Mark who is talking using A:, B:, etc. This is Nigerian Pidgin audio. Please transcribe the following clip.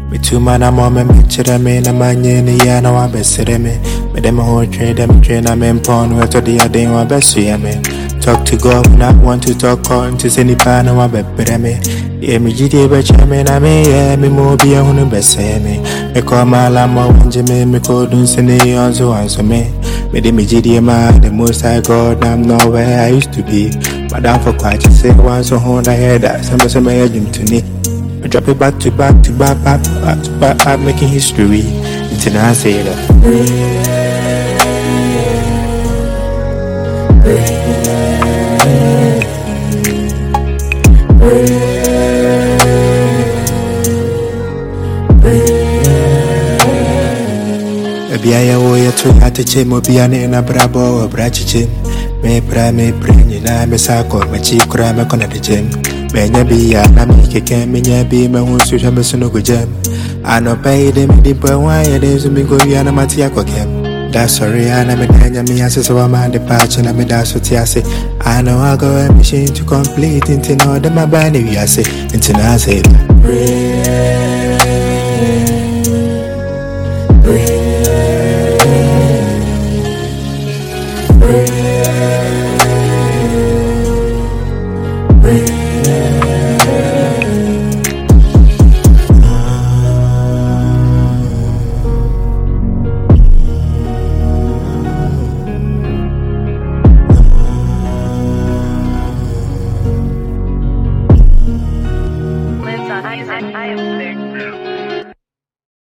A: Me too man I'm on me chere me na manye ni ya na wa besere me. Me dem ho train I'm in porn where to the day wa besu ya me. Talk to God when I want to talk on to send pa na wa bepere me. Yeah, me jide be chame na me yeah me mo bi ehunu bese me. Me call my lama wanje me call dun sene onzo me. Me de me jide ma the most high God I'm not where I used to be. Madam for quite to say once so hold I head that some dream to me. I drop it back to back, I'm making history. Until I say that. Baby, I owe you to Hatiche, Mobiana, and a brabo or brachiche. Me brain, you know, me sako, my cheek cry, my corner the gym. Menya be a Nami can menya be my own suit and Besunugo gem. I no pay them the boy why it is me go yana Matiako game. That's sorry, and I'm a Danya me as a man departure and I'm a dash what I say. I know I go a machine to complete into no the my body, I say, until I say that.